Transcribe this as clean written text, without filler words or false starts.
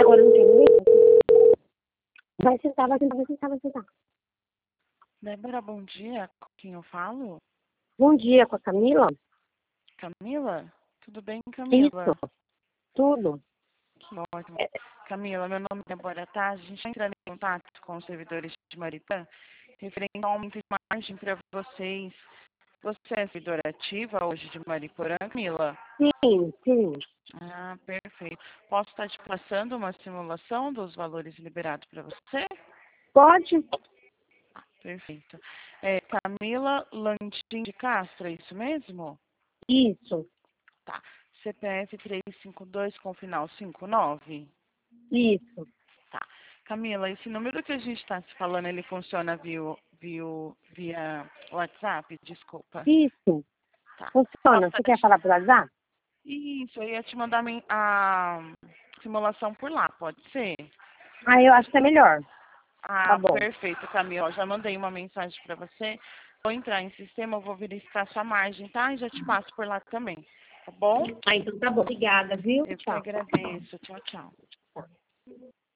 Agora não tem ninguém. Vai sentar, vai sentar, vai sentar, vai sentar. Débora, bom dia. Com quem eu falo? Bom dia, com a Camila? Camila? Tudo bem, Camila? Isso, tudo. Que ótimo. Camila, meu nome é Débora, tá? A gente está entrando em contato com os servidores de Maritã, referente ao aumento de margem para vocês. Você é servidora ativa hoje de Mariporã, Camila? Sim, sim. Ah, perfeito. Posso estar te passando uma simulação dos valores liberados para você? Pode? Perfeito. Camila Landim de Castro, é isso mesmo? Isso, Tá. CPF 352 com final 59? isso. Tá. Camila, esse número que a gente está se falando, ele funciona via WhatsApp? Desculpa. Isso. Tá. Funciona. Você quer falar por WhatsApp? Isso, eu ia te mandar a simulação por lá, pode ser? Ah, eu acho que é melhor. Tá Ah, bom. perfeito, Camila. Já mandei uma mensagem para você. Vou entrar em sistema, eu vou verificar sua margem, tá? E já te passo por lá também, tá bom? Ah, então tá bom. Obrigada, viu? Eu que Tchau. agradeço. Tchau, tchau.